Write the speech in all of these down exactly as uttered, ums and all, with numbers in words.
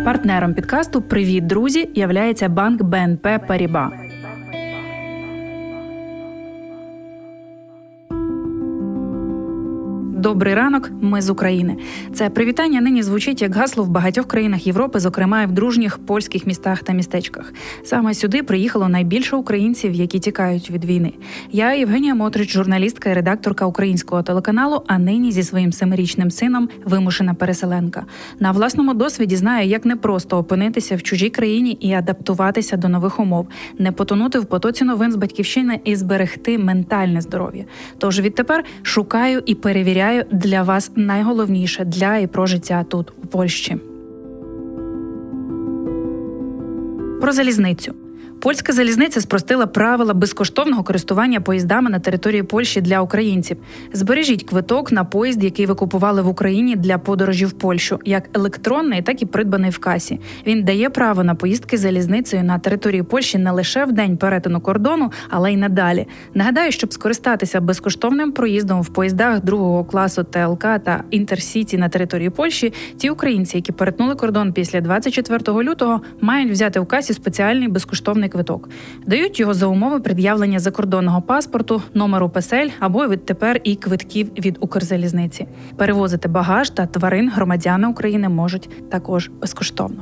Партнером підкасту «Привіт, друзі» являється банк Бі Ен Пі Паріба. Добрий ранок, ми з України. Це привітання нині звучить як гасло в багатьох країнах Європи, зокрема і в дружніх польських містах та містечках. Саме сюди приїхало найбільше українців, які тікають від війни. Я, Євгенія Мотрич, журналістка і редакторка українського телеканалу, а нині зі своїм семирічним сином вимушена переселенка. На власному досвіді знаю, як непросто опинитися в чужій країні і адаптуватися до нових умов, не потонути в потоці новин з батьківщини і зберегти ментальне здоров'я. Тож відтепер шукаю і перевіряю для вас найголовніше для і про життя тут, у Польщі. Про залізницю. Польська залізниця спростила правила безкоштовного користування поїздами на території Польщі для українців. Збережіть квиток на поїзд, який ви купували в Україні для подорожі в Польщу, як електронний, так і придбаний в касі. Він дає право на поїздки залізницею на території Польщі не лише в день перетину кордону, але й надалі. Нагадаю, щоб скористатися безкоштовним проїздом в поїздах другого класу Те Ел Ка та Інтерсіті на території Польщі, ті українці, які перетнули кордон після двадцять четвертого лютого, мають взяти в касі спеціальний безкоштовний квиток. Дають його за умови пред'явлення закордонного паспорту, номеру песель або відтепер і квитків від Укрзалізниці. Перевозити багаж та тварин громадяни України можуть також безкоштовно.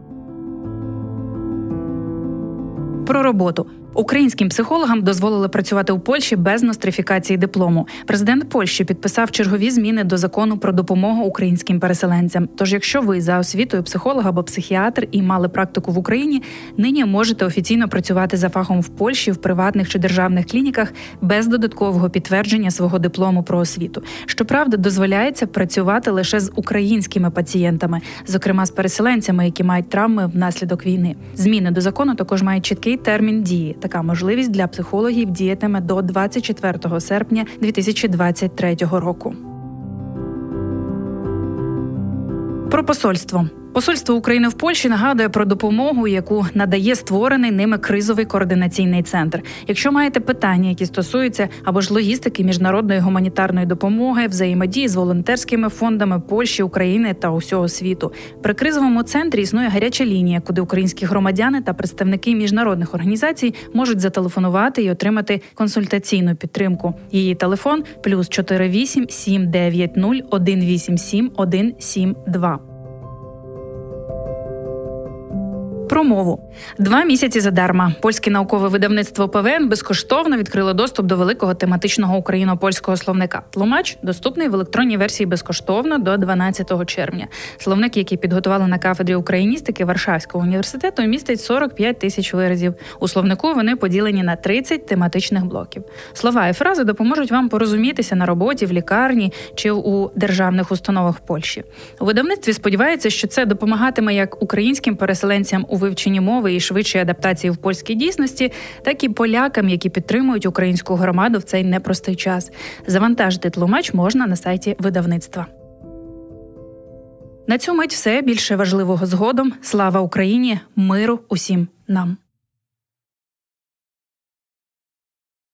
Про роботу. Українським психологам дозволили працювати у Польщі без нострифікації диплому. Президент Польщі підписав чергові зміни до закону про допомогу українським переселенцям. Тож, якщо ви за освітою психолог або психіатр і мали практику в Україні, нині можете офіційно працювати за фахом в Польщі в приватних чи державних клініках без додаткового підтвердження свого диплому про освіту. Щоправда, дозволяється працювати лише з українськими пацієнтами, зокрема з переселенцями, які мають травми внаслідок війни. Зміни до закону також мають чіткий термін дії. Така можливість для психологів діятиме до двадцять четвертого серпня дві тисячі двадцять третього року. Про посольство. Посольство України в Польщі нагадує про допомогу, яку надає створений ними кризовий координаційний центр. Якщо маєте питання, які стосуються або ж логістики міжнародної гуманітарної допомоги, взаємодії з волонтерськими фондами Польщі, України та усього світу. При кризовому центрі існує гаряча лінія, куди українські громадяни та представники міжнародних організацій можуть зателефонувати і отримати консультаційну підтримку. Її телефон – плюс чотири вісім сім дев'ять нуль один вісім сім один сім два. Про мову. Два місяці задарма. Польське наукове видавництво Пе Ве Ен безкоштовно відкрило доступ до великого тематичного україно-польського словника. Тлумач доступний в електронній версії безкоштовно до дванадцятого червня. Словник, який підготували на кафедрі україністики Варшавського університету, містить сорок п'ять тисяч виразів. У словнику вони поділені на тридцять тематичних блоків. Слова і фрази допоможуть вам порозумітися на роботі, в лікарні чи у державних установах в Польщі. У видавництві сподіваються, що це допомагатиме як українським переселенцям у вивченні мови і швидшій адаптації в польській дійсності, так і полякам, які підтримують українську громаду в цей непростий час. Завантажити тлумач можна на сайті видавництва. На цю мить все. Більше важливого згодом. Слава Україні! Миру усім нам!